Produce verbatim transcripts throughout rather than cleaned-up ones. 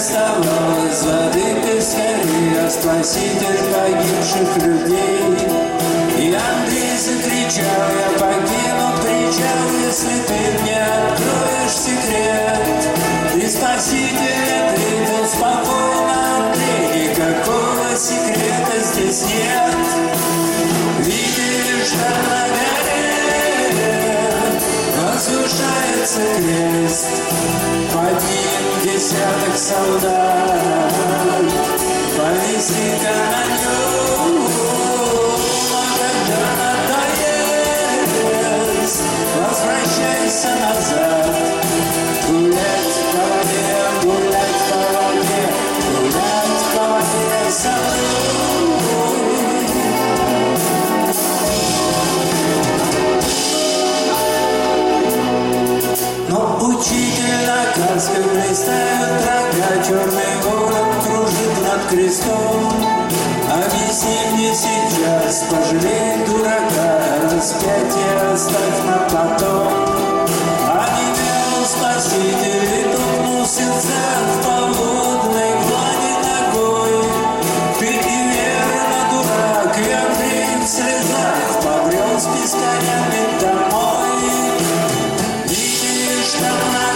доставал из воды пескарей, спаситель погибших людей. И Андрей закричал: я покину причал, если ты мне откроешь секрет. И спаситель ответил спокойно: Андрей, никакого секрета здесь нет. Видишь, там на горе возвышается крест, под ним десяток солдат, повиси-ка на нем. Возвращайся назад, гулять по воде, гулять по воде, гулять по воде со мной. Но учитель наказ, как блистают рога, черный ворон кружит над крестом. Объясни мне сейчас, пожалей дурака, распятие оставь на потом. А не вел спаситель и топнулся в поводной влаге ногой. Ты неверно, дурак, и Андрей в слезах побрел с пескарями домой. Видишь, там на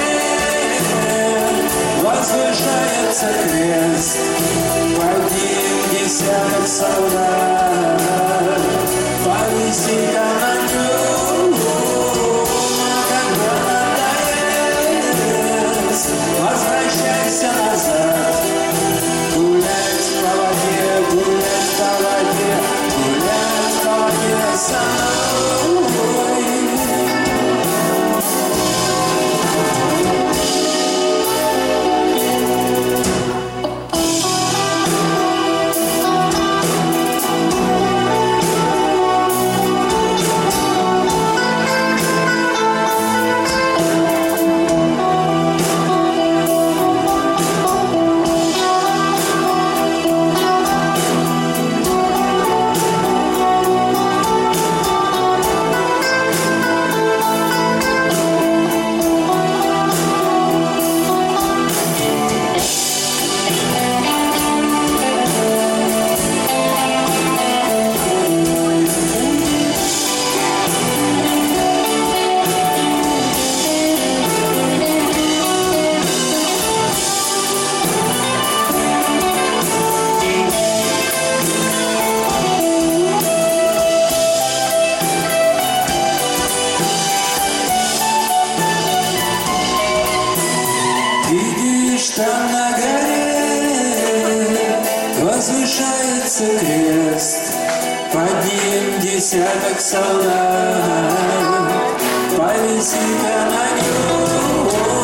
горе возвышается крест, под ним десяток солдат, повиси-ка на нем. А когда надоест, возвращайся назад, гулять по воде, гулять по воде, гулять по воде со мной. Там на горе возвышается крест, под ним десяток солдат, повиси-ка на нем.